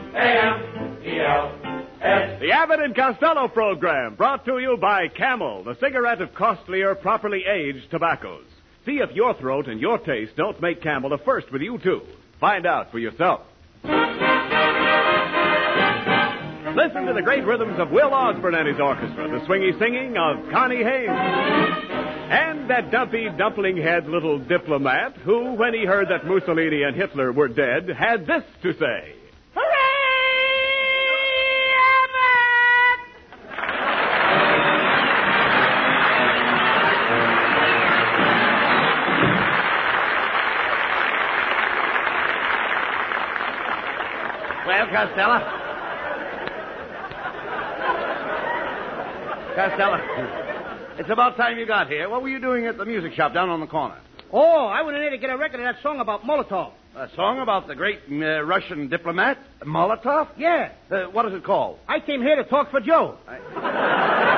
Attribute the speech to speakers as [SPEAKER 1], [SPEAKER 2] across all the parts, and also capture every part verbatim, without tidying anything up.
[SPEAKER 1] A M E L S.
[SPEAKER 2] The Abbott and Costello program, brought to you by Camel, the cigarette of costlier, properly aged tobaccos. See if your throat and your taste don't make Camel a first with you, too. Find out for yourself. Listen to the great rhythms of Will Osborne and his orchestra, the swingy singing of Connie Haynes. And that dumpy, dumpling-head little diplomat who, when he heard that Mussolini and Hitler were dead, had this to say.
[SPEAKER 3] Well, Costello? Costello, it's about time you got here. What were you doing at the music shop down on the corner?
[SPEAKER 4] Oh, I went in there to get a record of that song about Molotov.
[SPEAKER 3] A song about the great uh, Russian diplomat, Molotov?
[SPEAKER 4] Yeah.
[SPEAKER 3] Uh, what is it called?
[SPEAKER 4] I came here to talk for Joe. I...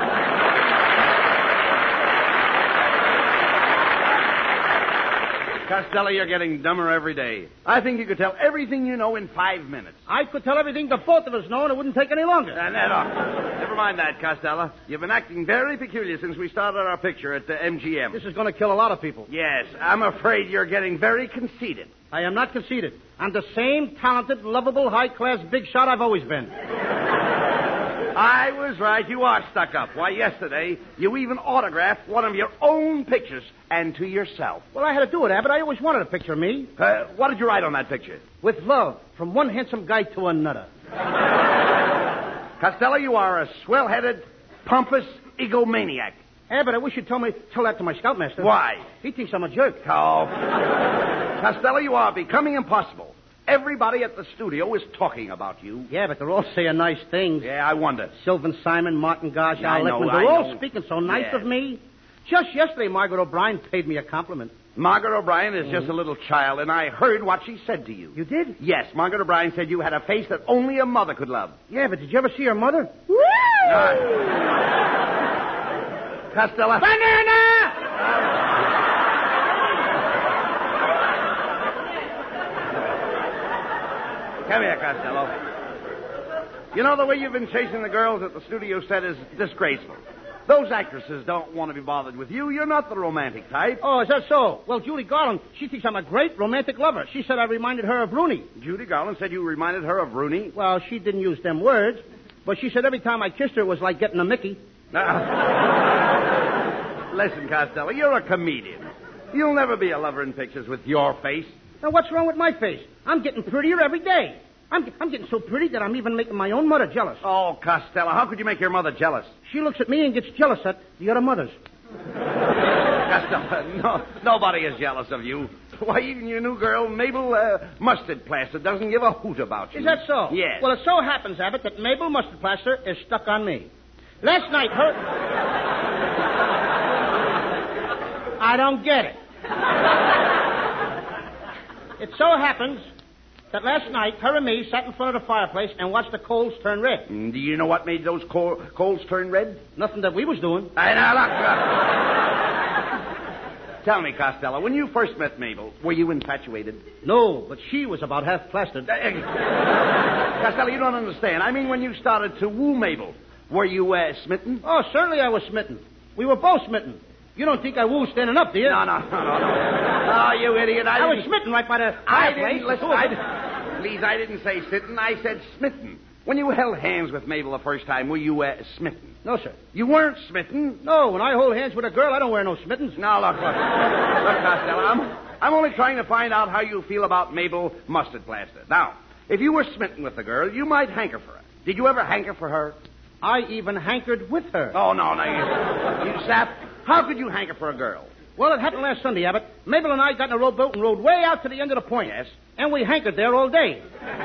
[SPEAKER 3] Costello, you're getting dumber every day. I think you could tell everything you know in five minutes.
[SPEAKER 4] I could tell everything the both of us know, and it wouldn't take any longer.
[SPEAKER 3] Uh, no, Never mind that, Costello. You've been acting very peculiar since we started our picture at the M G M.
[SPEAKER 4] This is going to kill a lot of people.
[SPEAKER 3] Yes, I'm afraid you're getting very conceited.
[SPEAKER 4] I am not conceited. I'm the same talented, lovable, high-class big shot I've always been.
[SPEAKER 3] I was right. You are stuck up. Why, yesterday, you even autographed one of your own pictures, and to yourself.
[SPEAKER 4] Well, I had to do it, Abbott. I always wanted a picture of me.
[SPEAKER 3] Uh, what did you write on that picture?
[SPEAKER 4] With love, from one handsome guy to another.
[SPEAKER 3] Costello, you are a swell-headed, pompous egomaniac.
[SPEAKER 4] Abbott, I wish you'd tell me tell that to my scoutmaster.
[SPEAKER 3] Why?
[SPEAKER 4] He thinks I'm a jerk.
[SPEAKER 3] Oh. Costello, you are becoming impossible. Everybody at the studio is talking about you.
[SPEAKER 4] Yeah, but they're all saying nice things.
[SPEAKER 3] Yeah, I wonder.
[SPEAKER 4] Sylvan Simon, Martin Gosh,
[SPEAKER 3] Yeah,
[SPEAKER 4] Al
[SPEAKER 3] I know,
[SPEAKER 4] Lickman.
[SPEAKER 3] I
[SPEAKER 4] They're all
[SPEAKER 3] know.
[SPEAKER 4] speaking so nice
[SPEAKER 3] Yeah.
[SPEAKER 4] of me. Just yesterday, Margaret O'Brien paid me a compliment.
[SPEAKER 3] Margaret O'Brien is just a little child, and I heard what she said to you.
[SPEAKER 4] You did?
[SPEAKER 3] Yes, Margaret O'Brien said you had a face that only a mother could love.
[SPEAKER 4] Yeah, but did you ever see her mother?
[SPEAKER 3] Uh, Costello.
[SPEAKER 4] Banana!
[SPEAKER 3] Come here, Costello. You know, the way you've been chasing the girls at the studio set is disgraceful. Those actresses don't want to be bothered with you. You're not the romantic type.
[SPEAKER 4] Oh, is that so? Well, Judy Garland, she thinks I'm a great romantic lover. She said I reminded her of Rooney.
[SPEAKER 3] Judy Garland said you reminded her of Rooney.
[SPEAKER 4] Well, she didn't use them words, but she said every time I kissed her it was like getting a Mickey.
[SPEAKER 3] Listen, Costello, you're a comedian. You'll never be a lover in pictures with your face.
[SPEAKER 4] Now, what's wrong with my face? I'm getting prettier every day. I'm, I'm getting so pretty that I'm even making my own mother jealous.
[SPEAKER 3] Oh, Costello, how could you make your mother jealous?
[SPEAKER 4] She looks at me and gets jealous at the other mothers.
[SPEAKER 3] Costello, no, nobody is jealous of you. Why, even your new girl, Mabel uh, Mustard Plaster, doesn't give a hoot about you.
[SPEAKER 4] Is that so?
[SPEAKER 3] Yes.
[SPEAKER 4] Well, it so happens, Abbott, that Mabel Mustard Plaster is stuck on me. Last night, her... I don't get it. It so happens that last night, her and me sat in front of the fireplace and watched the coals turn red.
[SPEAKER 3] Mm, do you know what made those co- coals turn red?
[SPEAKER 4] Nothing that we was doing.
[SPEAKER 3] I know, look. Tell me, Costello, when you first met Mabel, were you infatuated?
[SPEAKER 4] No, but she was about half plastered.
[SPEAKER 3] Costello, you don't understand. I mean, when you started to woo Mabel, were you uh, smitten?
[SPEAKER 4] Oh, certainly I was smitten. We were both smitten. You don't think I woo standing up, do you?
[SPEAKER 3] No, no, no, no, no. Oh, you idiot. I,
[SPEAKER 4] I was
[SPEAKER 3] didn't...
[SPEAKER 4] smitten right by the
[SPEAKER 3] I
[SPEAKER 4] fireplace.
[SPEAKER 3] didn't listen. I didn't... Please, I didn't say smitten. I said smitten. When you held hands with Mabel the first time, were you uh, smitten?
[SPEAKER 4] No, sir.
[SPEAKER 3] You weren't smitten?
[SPEAKER 4] No, when I hold hands with a girl, I don't wear no smittens.
[SPEAKER 3] No, look, look. Look, Costello, I'm, I'm only trying to find out how you feel about Mabel Mustard Plaster. Now, if you were smitten with the girl, you might hanker for her. Did you ever hanker for her?
[SPEAKER 4] I even hankered with her.
[SPEAKER 3] Oh, no, no, you, you sap. How could you hanker for a girl?
[SPEAKER 4] Well, it happened last Sunday, Abbott. Mabel and I got in a rowboat and rowed way out to the end of the point.
[SPEAKER 3] Yes.
[SPEAKER 4] And we hankered there all day.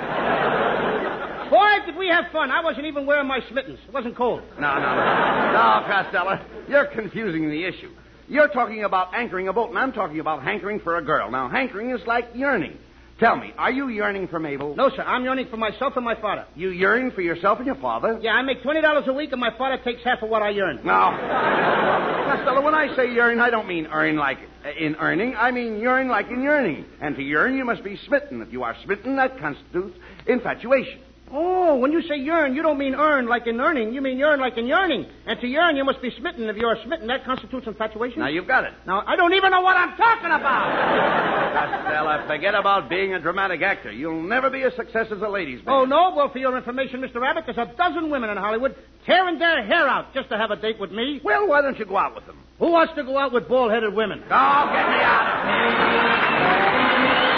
[SPEAKER 4] Boy, did we have fun. I wasn't even wearing my smittens. It wasn't cold.
[SPEAKER 3] No, no, no. No, Costello, you're confusing the issue. You're talking about anchoring a boat, and I'm talking about hankering for a girl. Now, hankering is like yearning. Tell me, are you yearning for Mabel?
[SPEAKER 4] No, sir. I'm yearning for myself and my father.
[SPEAKER 3] You yearn for yourself and your father?
[SPEAKER 4] Yeah, I make twenty dollars a week, and my father takes half of what I earn.
[SPEAKER 3] No. Costello, when I say yearn, I don't mean earn like in earning. I mean yearn like in yearning. And to yearn, you must be smitten. If you are smitten, that constitutes infatuation.
[SPEAKER 4] Oh, when you say yearn, you don't mean earn like in earning. You mean yearn like in yearning. And to yearn, you must be smitten. If you are smitten, that constitutes infatuation?
[SPEAKER 3] Now, you've got it.
[SPEAKER 4] Now, I don't even know what I'm talking about.
[SPEAKER 3] Costello, forget about being a dramatic actor. You'll never be a success as a ladies' man.
[SPEAKER 4] Oh, no? Well, for your information, Mister Rabbit, there's a dozen women in Hollywood tearing their hair out just to have a date with me.
[SPEAKER 3] Well, why don't you go out with them?
[SPEAKER 4] Who wants to go out with bald-headed women?
[SPEAKER 3] Oh, get me out of here.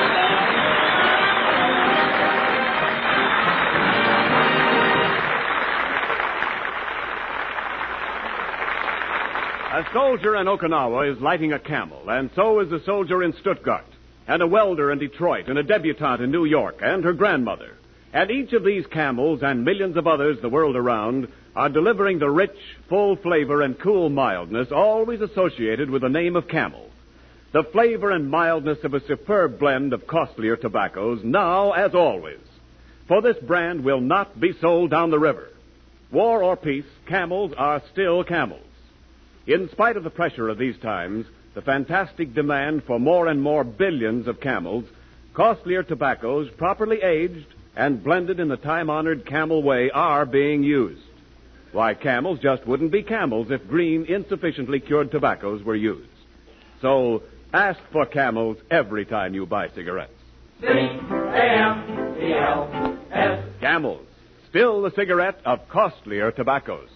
[SPEAKER 2] A soldier in Okinawa is lighting a camel, and so is a soldier in Stuttgart, and a welder in Detroit, and a debutante in New York, and her grandmother. And each of these camels and millions of others the world around are delivering the rich, full flavor and cool mildness always associated with the name of Camel. The flavor and mildness of a superb blend of costlier tobaccos, now as always. For this brand will not be sold down the river. War or peace, camels are still camels. In spite of the pressure of these times, the fantastic demand for more and more billions of camels, costlier tobaccos, properly aged and blended in the time-honored Camel way, are being used. Why, camels just wouldn't be camels if green, insufficiently cured tobaccos were used. So, ask for Camels every time you buy cigarettes.
[SPEAKER 1] C A M E L S.
[SPEAKER 2] Camels, still the cigarette of costlier tobaccos.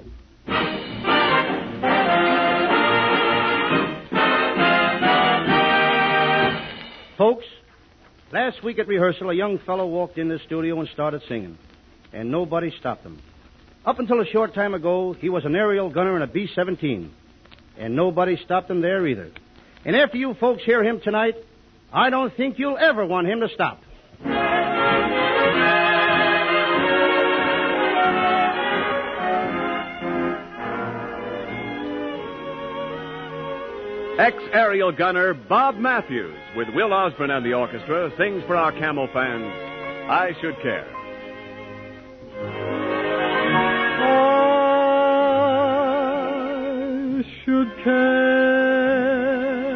[SPEAKER 4] Folks, last week at rehearsal, a young fellow walked in the studio and started singing, and nobody stopped him. Up until a short time ago, he was an aerial gunner in a B seventeen, and nobody stopped him there either. And after you folks hear him tonight, I don't think you'll ever want him to stop.
[SPEAKER 2] Ex-aerial gunner Bob Matthews, with Will Osborne and the orchestra, sings for our Camel fans, I Should Care.
[SPEAKER 5] I should care.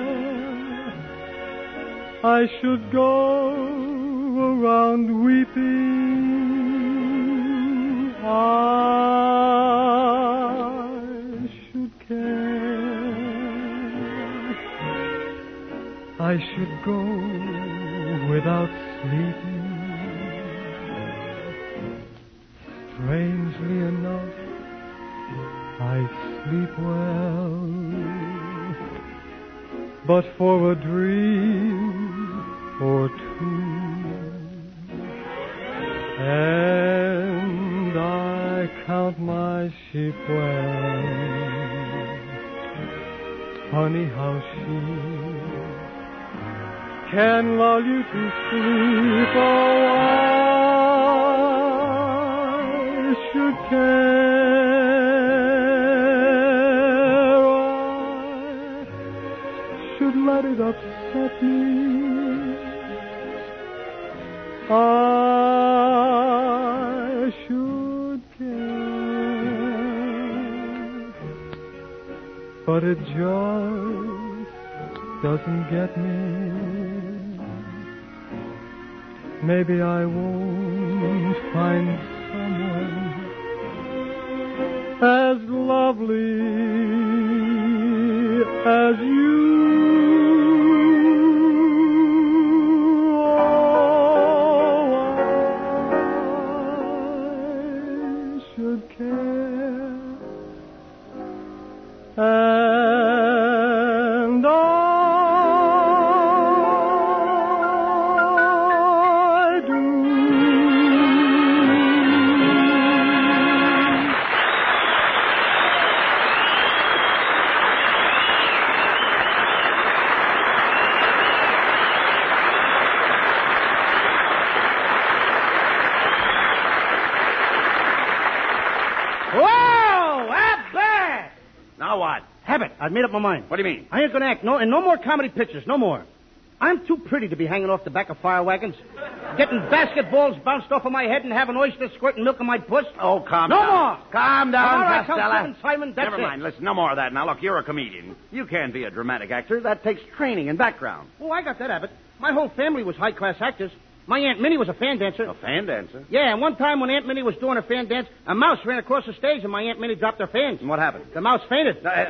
[SPEAKER 5] I should go around weeping. I should care. I should go without sleeping. Strangely enough, I sleep well, but for a dream or two, and I count my sheep well. Honey, how she can lull you to sleep. Oh, I should care. I should let it upset me. I should care. But it just doesn't get me. Maybe I won't find someone as lovely as you. Oh, I should care. And I
[SPEAKER 3] Now what?
[SPEAKER 4] Have it. I've made up my mind.
[SPEAKER 3] What do you mean?
[SPEAKER 4] I ain't going to act no in no more comedy pictures. No more. I'm too pretty to be hanging off the back of fire wagons, getting basketballs bounced off of my head and having oysters squirting milk in my puss.
[SPEAKER 3] Oh, calm
[SPEAKER 4] no
[SPEAKER 3] down.
[SPEAKER 4] No more.
[SPEAKER 3] Calm down,
[SPEAKER 4] All right,
[SPEAKER 3] Costello.
[SPEAKER 4] Count Simon, that's
[SPEAKER 3] Never
[SPEAKER 4] it.
[SPEAKER 3] mind. Listen, no more of that. Now, look, you're a comedian. You can't be a dramatic actor. That takes training and background.
[SPEAKER 4] Oh, I got that, Abbott. My whole family was high-class actors. My Aunt Minnie was a fan dancer.
[SPEAKER 3] A fan dancer?
[SPEAKER 4] Yeah, and one time when Aunt Minnie was doing her fan dance, a mouse ran across the stage and my Aunt Minnie dropped her fans.
[SPEAKER 3] And what happened?
[SPEAKER 4] The mouse fainted.
[SPEAKER 3] Uh,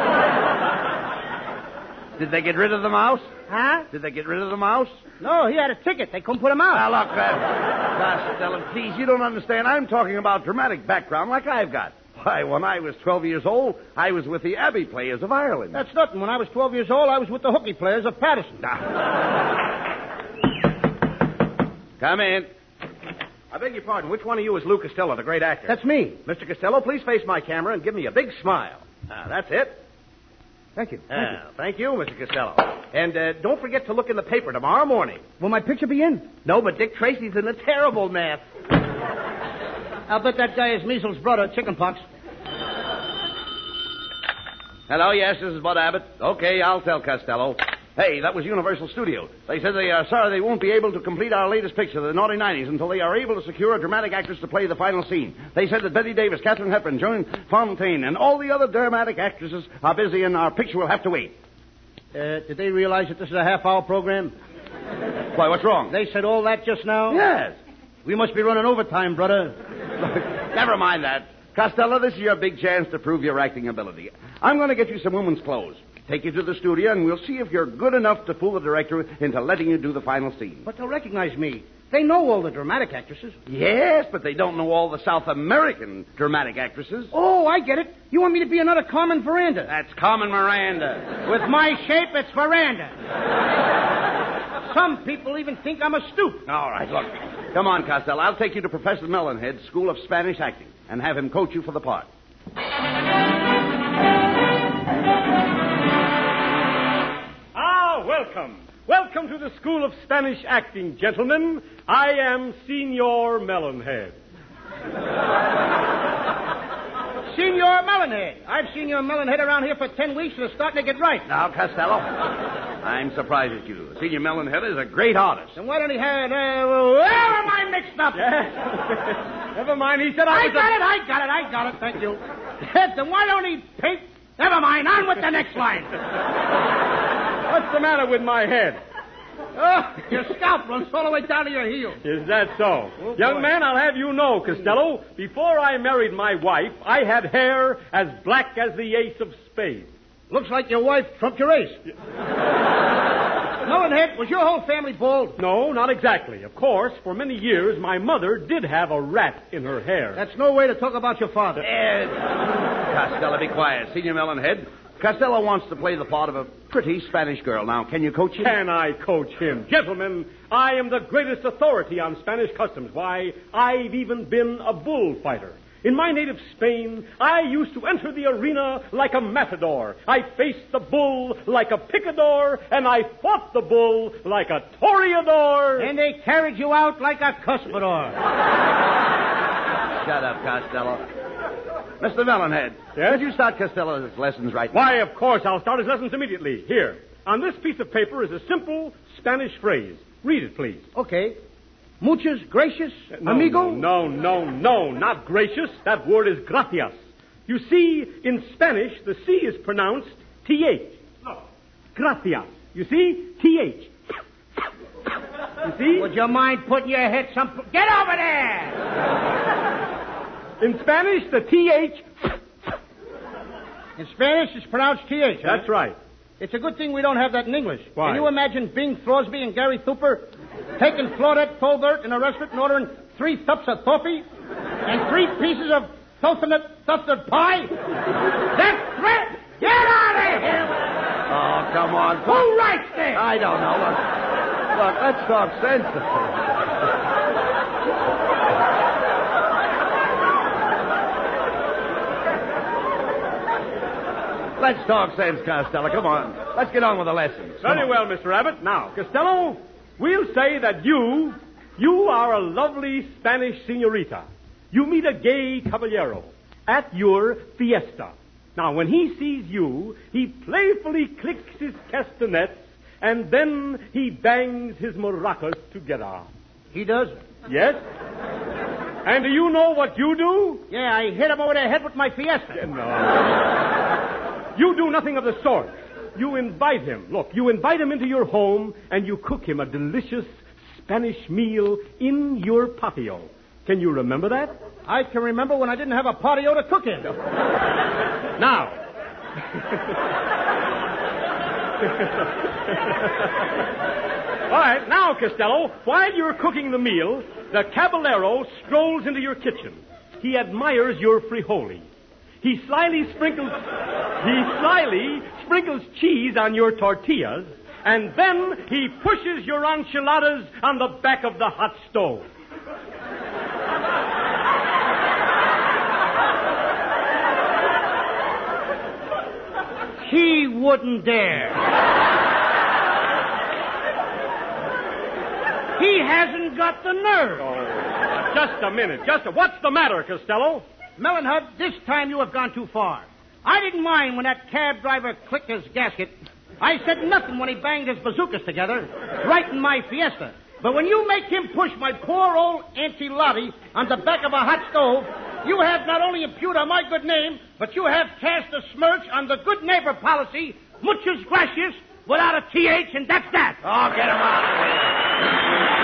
[SPEAKER 3] Did they get rid of the mouse?
[SPEAKER 4] Huh?
[SPEAKER 3] Did they get rid of the mouse?
[SPEAKER 4] No, he had a ticket. They couldn't put him out.
[SPEAKER 3] Now, look, uh, Costello, please, you don't understand. I'm talking about dramatic background like I've got. Why, when I was twelve years old, I was with the Abbey Players of Ireland.
[SPEAKER 4] That's nothing. When I was twelve years old, I was with the hooky players of Patterson.
[SPEAKER 3] Come in.
[SPEAKER 6] I beg your pardon. Which one of you is Lou Costello, the great actor?
[SPEAKER 4] That's me.
[SPEAKER 6] Mister Costello, please face my camera and give me a big smile. Ah, that's it.
[SPEAKER 4] Thank you. Thank
[SPEAKER 6] Ah, thank you, Mister Costello. And uh, don't forget to look in the paper tomorrow morning.
[SPEAKER 4] you. Will my picture be in?
[SPEAKER 6] No, but Dick Tracy's in a terrible mess.
[SPEAKER 4] I'll bet that guy is measles' brother, chickenpox.
[SPEAKER 3] Hello, yes, this is Bud Abbott. Okay, I'll tell Costello. Hey, that was Universal Studios. They said they are sorry they won't be able to complete our latest picture, The Naughty Nineties, until they are able to secure a dramatic actress to play the final scene. They said that Betty Davis, Katharine Hepburn, Joan Fontaine, and all the other dramatic actresses are busy, and our picture will have to wait.
[SPEAKER 4] Uh, did they realize that this is a half-hour program?
[SPEAKER 3] Why, what's wrong?
[SPEAKER 4] They said all that just now?
[SPEAKER 3] Yes.
[SPEAKER 4] We must be running overtime, brother.
[SPEAKER 3] Never mind that. Costello, this is your big chance to prove your acting ability. I'm going to get you some women's clothes. Take you to the studio, and we'll see if you're good enough to fool the director into letting you do the final scene.
[SPEAKER 4] But they'll recognize me. They know all the dramatic actresses.
[SPEAKER 3] Yes, but they don't know all the South American dramatic actresses.
[SPEAKER 4] Oh, I get it. You want me to be another Carmen Miranda.
[SPEAKER 3] That's Carmen Miranda.
[SPEAKER 4] With my shape, it's veranda. Some people even think I'm a stoop.
[SPEAKER 3] All right, look. Come on, Costello. I'll take you to Professor Melonhead's School of Spanish Acting and have him coach you for the part.
[SPEAKER 2] Ah, welcome. Welcome to the School of Spanish Acting, gentlemen. I am Senor Melonhead.
[SPEAKER 4] Senor Melonhead. I've seen your Melonhead around here for ten weeks and it's starting to get right.
[SPEAKER 3] Now, Costello, I'm surprised at you. Senior Melonhead is a great artist.
[SPEAKER 4] Then why don't he have... Uh, where am I mixed up?
[SPEAKER 2] Never mind, he said I,
[SPEAKER 4] I
[SPEAKER 2] was
[SPEAKER 4] got
[SPEAKER 2] a...
[SPEAKER 4] it, I got it, I got it. Thank you. Then why don't he paint... Never mind, on with the next line.
[SPEAKER 2] What's the matter with my head?
[SPEAKER 4] Oh, your scalp runs all the way down to your heel.
[SPEAKER 2] Is that so?
[SPEAKER 4] Oh,
[SPEAKER 2] Young
[SPEAKER 4] boy.
[SPEAKER 2] man, I'll have you know, Costello, before I married my wife, I had hair as black as the ace of spades.
[SPEAKER 4] Looks like your wife trumped your ace. Melonhead, was your whole family bald?
[SPEAKER 2] No, not exactly. Of course, for many years, my mother did have a rat in her hair.
[SPEAKER 4] That's no way to talk about your father.
[SPEAKER 3] Eh, Costello, be quiet. Senior Melonhead, Costello wants to play the part of a pretty Spanish girl. Now, can you coach him?
[SPEAKER 2] Can I coach him? Gentlemen, I am the greatest authority on Spanish customs. Why, I've even been a bullfighter. In my native Spain, I used to enter the arena like a matador. I faced the bull like a picador, and I fought the bull like a toreador.
[SPEAKER 4] And they carried you out like a cuspidor.
[SPEAKER 3] Shut up, Costello. Mister Melonhead,
[SPEAKER 2] Yes?
[SPEAKER 3] could you start Costello's lessons right now?
[SPEAKER 2] Why, of course, I'll start his lessons immediately. Here, on this piece of paper is a simple Spanish phrase. Read it, please.
[SPEAKER 4] Okay. Muchas gracias,
[SPEAKER 2] No,
[SPEAKER 4] amigo.
[SPEAKER 2] No, no, no, no, not gracious. That word is gracias. You see, in Spanish, the C is pronounced T H. No. Gracias. You see? T H. You see?
[SPEAKER 4] Would you mind putting your head some... Get over there!
[SPEAKER 2] In Spanish, the T H...
[SPEAKER 4] In Spanish, it's pronounced T H. huh?
[SPEAKER 2] That's right.
[SPEAKER 4] It's a good thing we don't have that in English.
[SPEAKER 2] Why?
[SPEAKER 4] Can you imagine Bing Crosby and Gary Thooper taking Claudette Colbert in a restaurant and ordering three cups of coffee and three pieces of coconut custard pie? That's threat! Get out of here!
[SPEAKER 3] Oh, come on.
[SPEAKER 4] Who writes this?
[SPEAKER 3] I don't know. Look, look let's talk sense. Let's talk sense, Costello. Come on. Let's get on with the lessons. Come
[SPEAKER 2] Very
[SPEAKER 3] on.
[SPEAKER 2] well, Mister Abbott. Now, Costello, we'll say that you, you are a lovely Spanish senorita. You meet a gay caballero at your fiesta. Now, when he sees you, he playfully clicks his castanets and then he bangs his maracas together.
[SPEAKER 4] He does?
[SPEAKER 2] Yes? And do you know what you do?
[SPEAKER 4] Yeah, I hit him over the head with my Fiesta.
[SPEAKER 2] No. You do nothing of the sort. You invite him. Look, you invite him into your home, and you cook him a delicious Spanish meal in your patio. Can you remember that?
[SPEAKER 4] I can remember when I didn't have a patio to cook in.
[SPEAKER 2] Now. All right, now, Costello, while you're cooking the meal, the caballero strolls into your kitchen. He admires your frijoli. He slyly sprinkles he slyly sprinkles cheese on your tortillas, and then he pushes your enchiladas on the back of the hot stove.
[SPEAKER 4] He wouldn't dare. He hasn't got the nerve.
[SPEAKER 2] Oh, just a minute. Just a... What's the matter, Costello?
[SPEAKER 4] Melonhead, this time you have gone too far. I didn't mind when that cab driver clicked his gasket. I said nothing when he banged his bazookas together, right in my Fiesta. But when you make him push my poor old Auntie Lottie on the back of a hot stove, you have not only impugned on my good name, but you have cast a smirch on the good neighbor policy, muchas gracias, without a T H, and that's that.
[SPEAKER 3] Oh, get him out of here.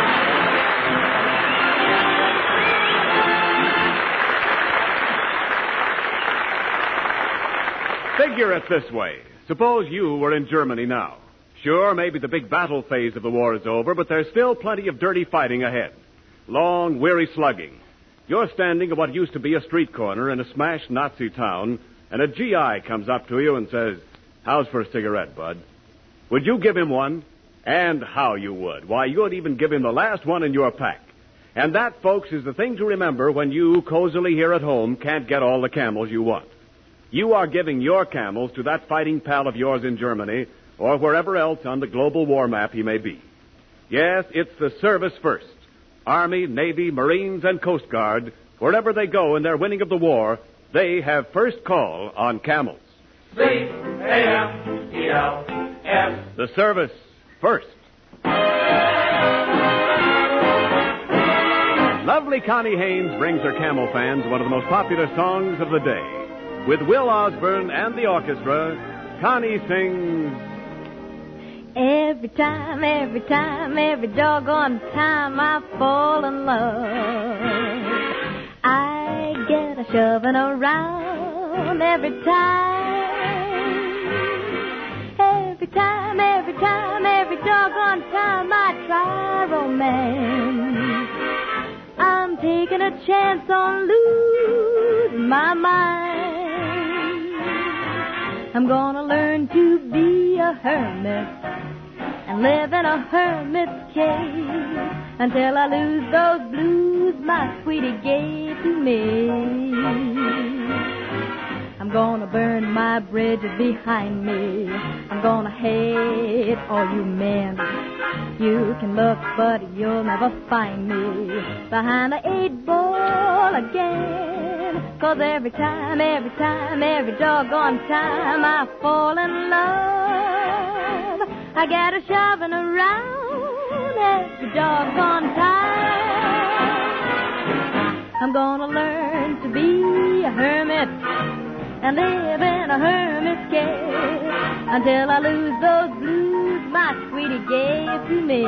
[SPEAKER 2] Figure it this way. Suppose you were in Germany now. Sure, maybe the big battle phase of the war is over, but there's still plenty of dirty fighting ahead. Long, weary slugging. You're standing at what used to be a street corner in a smashed Nazi town, and a G I comes up to you and says, "How's for a cigarette, bud?" Would you give him one? And how you would. Why, you'd even give him the last one in your pack. And that, folks, is the thing to remember when you, cozily here at home, can't get all the camels you want. You are giving your camels to that fighting pal of yours in Germany, or wherever else on the global war map he may be. Yes, it's the service first. Army, Navy, Marines, and Coast Guard, wherever they go in their winning of the war, they have first call on camels.
[SPEAKER 1] C A M E L S.
[SPEAKER 2] The service first. Lovely Connie Haynes brings her camel fans one of the most popular songs of the day. With Will Osborne and the orchestra, Connie sings...
[SPEAKER 7] Every time, every time, every doggone time I fall in love, I get a shoving around every time. Every time, every time, every doggone time I try romance, I'm taking a chance on losing my mind. I'm gonna learn to be a hermit and live in a hermit's cave until I lose those blues my sweetie gave to me. I'm gonna burn my bridges behind me. I'm gonna hate all you men. You can look, but you'll never find me behind the eight ball again. 'Cause every time, every time, every doggone time I fall in love, I get a shoving around every doggone time. I'm gonna learn to be a hermit and live in a hermit's cave until I lose those blues my sweetie gave to me.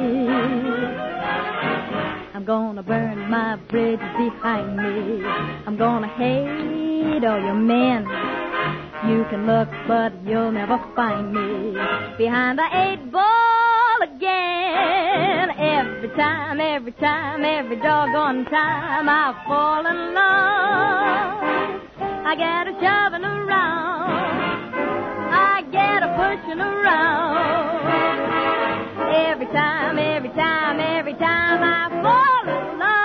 [SPEAKER 7] I'm gonna burn my bridges behind me. I'm gonna hate all your men. You can look, but you'll never find me behind the eight ball again. Every time, every time, every doggone time I fall in love, I get a shoving around, I get a pushing around. Every time, every time, every time I fall in love.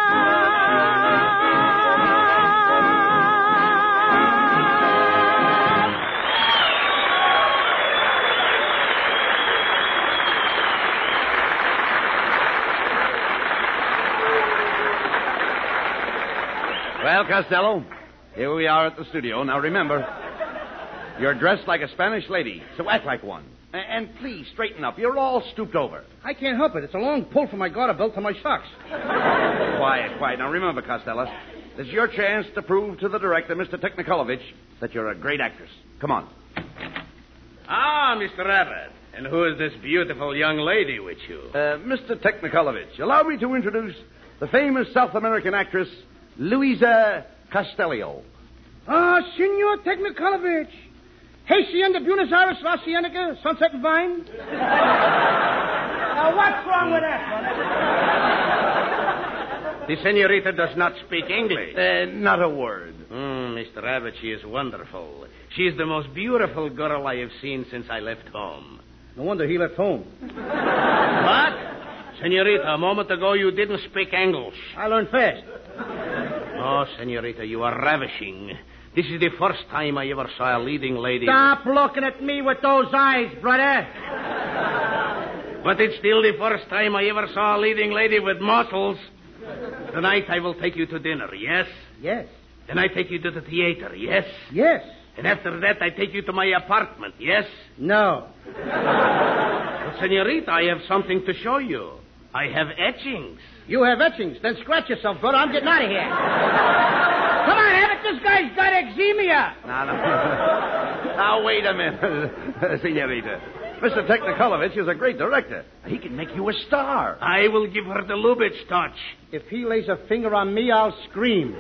[SPEAKER 3] Well, Costello, here we are at the studio. Now, remember, you're dressed like a Spanish lady, so act like one. A- And please, straighten up. You're all stooped over.
[SPEAKER 4] I can't help it. It's a long pull from my garter belt to my socks.
[SPEAKER 3] Quiet, quiet. Now, remember, Costello, this is your chance to prove to the director, Mister Technicolovich, that you're a great actress. Come on.
[SPEAKER 6] Ah, Mister Abbott. And who is this beautiful young lady with you?
[SPEAKER 3] Uh, Mister Technicolovich, allow me to introduce the famous South American actress, Luisa Castellio.
[SPEAKER 4] Ah, Senor Technicolovich. Hacienda Buenos Aires, La Cienega, Sunset and Vine. Now, what's wrong with that, brother?
[SPEAKER 6] The senorita does not speak English.
[SPEAKER 3] Uh, not a word.
[SPEAKER 6] Mm, Mister Abbott, she is wonderful. She is the most beautiful girl I have seen since I left home.
[SPEAKER 4] No wonder he left home.
[SPEAKER 6] What? Senorita, a moment ago you didn't speak English.
[SPEAKER 4] I learned fast.
[SPEAKER 6] Oh, senorita, you are ravishing. This is the first time I ever saw a leading lady.
[SPEAKER 4] Stop looking at me with those eyes, brother.
[SPEAKER 6] But it's still the first time I ever saw a leading lady with muscles. Tonight I will take you to dinner, yes?
[SPEAKER 4] Yes.
[SPEAKER 6] Then I take you to the theater, yes?
[SPEAKER 4] Yes.
[SPEAKER 6] And after that I take you to my apartment, yes?
[SPEAKER 4] No.
[SPEAKER 6] But, senorita, I have something to show you. I have etchings.
[SPEAKER 4] You have etchings. Then scratch yourself, brother. I'm getting out of here. Come on, Abbott. This guy's got eczema.
[SPEAKER 3] Now, no. Now, wait a minute, senorita. Mister Technicolovich is a great director. He can make you a star.
[SPEAKER 6] I will give her the Lubitsch touch.
[SPEAKER 4] If he lays a finger on me, I'll scream.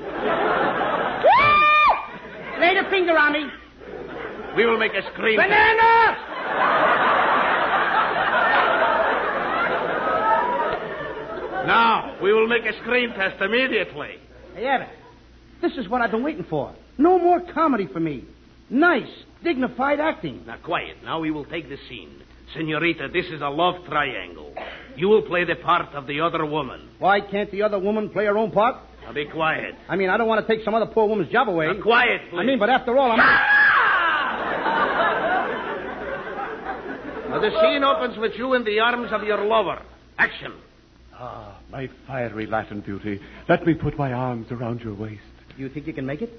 [SPEAKER 4] Lay the finger on me.
[SPEAKER 6] We will make a scream.
[SPEAKER 4] Banana!
[SPEAKER 6] Now, we will make a screen test immediately.
[SPEAKER 4] Hey, Abbott, this is what I've been waiting for. No more comedy for me. Nice, dignified acting.
[SPEAKER 6] Now, quiet. Now we will take the scene. Senorita, this is a love triangle. You will play the part of the other woman.
[SPEAKER 4] Why can't the other woman play her own part?
[SPEAKER 6] Now, be quiet.
[SPEAKER 4] I mean, I don't want to take some other poor woman's job away.
[SPEAKER 6] Now, quiet, please.
[SPEAKER 4] I mean, but after all, I'm...
[SPEAKER 6] Now, the scene opens with you in the arms of your lover. Action.
[SPEAKER 2] Ah, my fiery Latin beauty. Let me put my arms around your waist.
[SPEAKER 4] You think you can make it?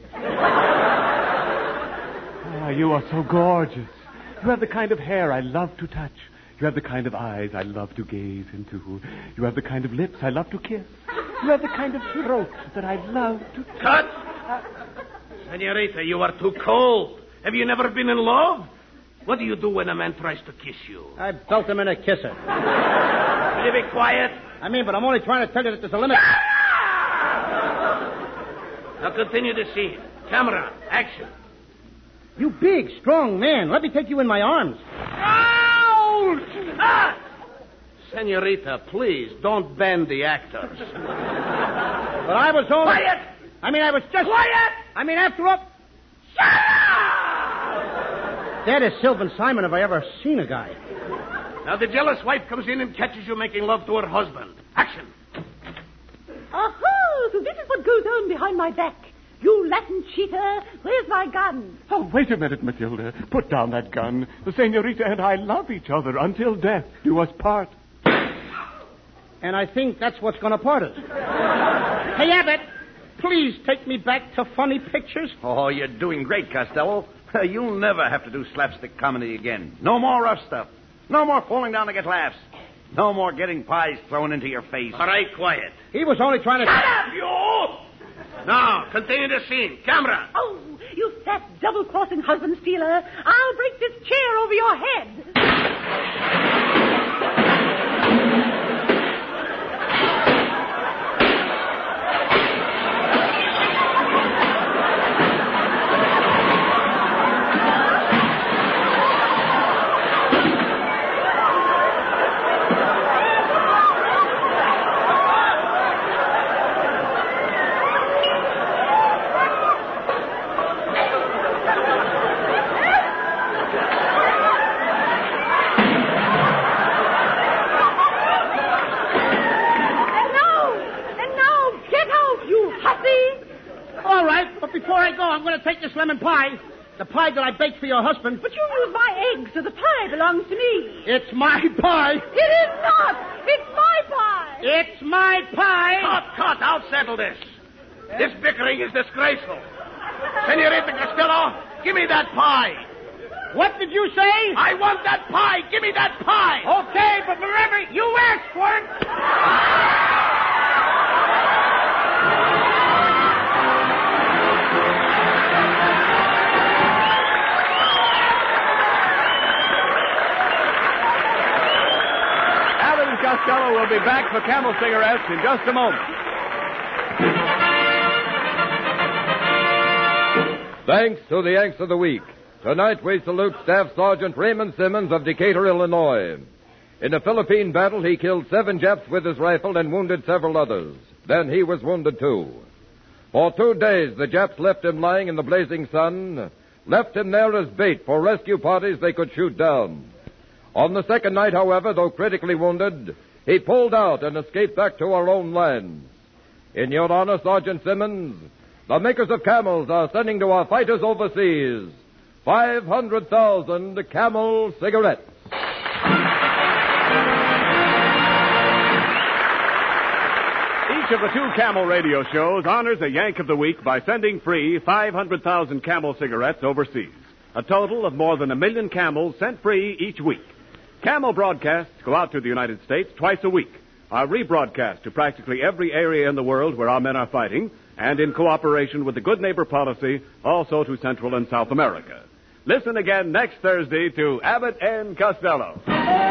[SPEAKER 2] Ah, you are so gorgeous. You have the kind of hair I love to touch. You have the kind of eyes I love to gaze into. You have the kind of lips I love to kiss. You have the kind of throat that I love to...
[SPEAKER 6] Cut! Uh, Senorita, you are too cold. Have you never been in love? What do you do when a man tries to kiss you?
[SPEAKER 4] I belt him in a kisser.
[SPEAKER 6] Will you be quiet?
[SPEAKER 4] I mean, but I'm only trying to tell you that there's a limit.
[SPEAKER 6] Now continue the scene. Camera, action.
[SPEAKER 4] You big, strong man. Let me take you in my arms.
[SPEAKER 6] Ouch! Ah! Senorita, please, don't bend the actors.
[SPEAKER 4] But I was only...
[SPEAKER 6] Quiet!
[SPEAKER 4] I mean, I was just...
[SPEAKER 6] Quiet!
[SPEAKER 4] I mean, after all...
[SPEAKER 6] Shut up!
[SPEAKER 4] That is Sylvan Simon if I ever seen a guy.
[SPEAKER 6] Now the jealous wife comes in and catches you making love to her husband. Action.
[SPEAKER 8] Aha! So this is what goes on behind my back. You Latin cheater, where's my gun?
[SPEAKER 2] Oh, wait a minute, Matilda. Put down that gun. The senorita and I love each other until death do us part.
[SPEAKER 4] And I think that's what's going to part us. Hey, Abbott, please take me back to funny pictures.
[SPEAKER 3] Oh, you're doing great, Costello. You'll never have to do slapstick comedy again. No more rough stuff. No more falling down to get laughs. No more getting pies thrown into your face.
[SPEAKER 6] All right, quiet.
[SPEAKER 4] He was only trying to...
[SPEAKER 6] Shut up, you! Now, continue the scene. Camera.
[SPEAKER 8] Oh, you fat double-crossing husband stealer. I'll break this chair over your head.
[SPEAKER 4] Take this lemon pie, the pie that I baked for your husband.
[SPEAKER 8] But you used my eggs, so the pie belongs to me.
[SPEAKER 4] It's my pie.
[SPEAKER 8] It is not. It's my pie.
[SPEAKER 4] It's my pie.
[SPEAKER 6] Cut, cut. I'll settle this. This bickering is disgraceful. Senorita Costello, give me that pie.
[SPEAKER 4] What did you say?
[SPEAKER 6] I want that pie. Give me that pie.
[SPEAKER 4] Okay, but remember, you asked for it.
[SPEAKER 2] Costello will be back for Camel Cigarettes in just a moment.
[SPEAKER 9] Thanks to the Yanks of the Week. Tonight we salute Staff Sergeant Raymond Simmons of Decatur, Illinois. In a Philippine battle, he killed seven Japs with his rifle and wounded several others. Then he was wounded too. For two days, the Japs left him lying in the blazing sun, left him there as bait for rescue parties they could shoot down. On the second night, however, though critically wounded, he pulled out and escaped back to our own lands. In your honor, Sergeant Simmons, the makers of Camels are sending to our fighters overseas five hundred thousand Camel cigarettes.
[SPEAKER 2] Each of the two Camel radio shows honors a Yank of the Week by sending free five hundred thousand Camel cigarettes overseas. A total of more than a million Camels sent free each week. Camel broadcasts go out to the United States twice a week, are rebroadcast to practically every area in the world where our men are fighting, and in cooperation with the Good Neighbor Policy, also to Central and South America. Listen again next Thursday to Abbott and Costello.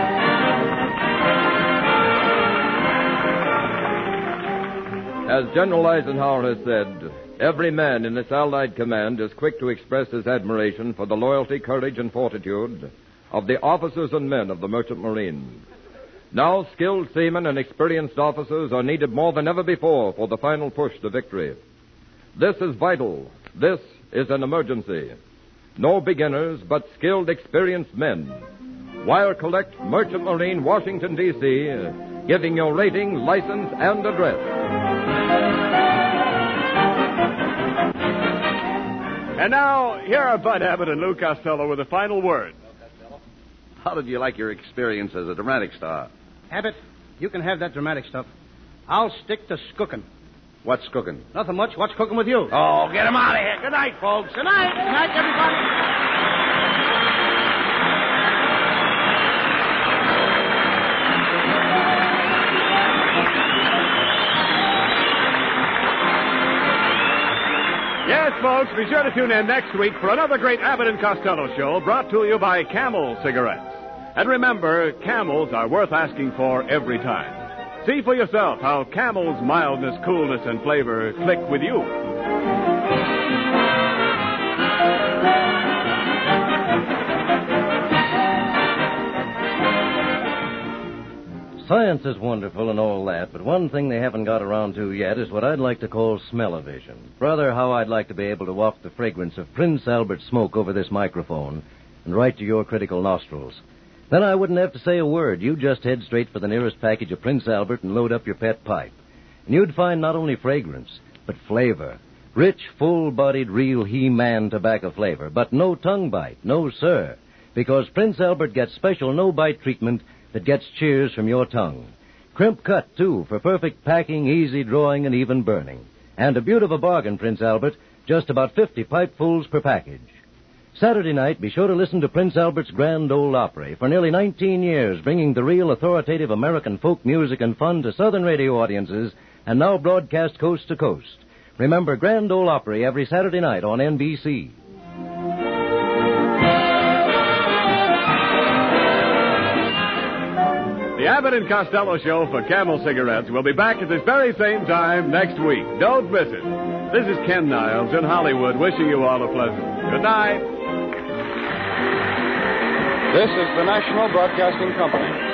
[SPEAKER 9] As General Eisenhower has said, every man in this Allied command is quick to express his admiration for the loyalty, courage, and fortitude of the officers and men of the Merchant Marine. Now, skilled seamen and experienced officers are needed more than ever before for the final push to victory. This is vital. This is an emergency. No beginners, but skilled, experienced men. Wire collect, Merchant Marine, Washington, D C, giving your rating, license, and address.
[SPEAKER 2] And now, here are Bud Abbott and Lou Costello with a final word.
[SPEAKER 3] How did you like your experience as a dramatic star?
[SPEAKER 4] Abbott, you can have that dramatic stuff. I'll stick to skooking.
[SPEAKER 3] What's cooking?
[SPEAKER 4] Nothing much. What's cooking with you?
[SPEAKER 6] Oh, get him out of here. Good night, folks.
[SPEAKER 4] Good night. Good night, everybody.
[SPEAKER 2] Yes, folks, be sure to tune in next week for another great Abbott and Costello show brought to you by Camel Cigarettes. And remember, Camels are worth asking for every time. See for yourself how Camel's mildness, coolness, and flavor click with you.
[SPEAKER 10] Science is wonderful and all that, but one thing they haven't got around to yet is what I'd like to call smell-o-vision. Brother, how I'd like to be able to waft the fragrance of Prince Albert smoke over this microphone and right to your critical nostrils. Then I wouldn't have to say a word. You just head straight for the nearest package of Prince Albert and load up your pet pipe. And you'd find not only fragrance, but flavor. Rich, full-bodied, real He-Man tobacco flavor, but no tongue bite, no sir. Because Prince Albert gets special no-bite treatment that gets cheers from your tongue. Crimp cut, too, for perfect packing, easy drawing, and even burning. And a beaut of a bargain, Prince Albert, just about fifty pipefuls per package. Saturday night, be sure to listen to Prince Albert's Grand Ole Opry. For nearly nineteen years, bringing the real authoritative American folk music and fun to Southern radio audiences, and now broadcast coast to coast. Remember Grand Ole Opry every Saturday night on N B C.
[SPEAKER 2] The Abbott and Costello Show for Camel Cigarettes will be back at this very same time next week. Don't miss it. This is Ken Niles in Hollywood wishing you all a pleasant good night.
[SPEAKER 11] This is the National Broadcasting Company.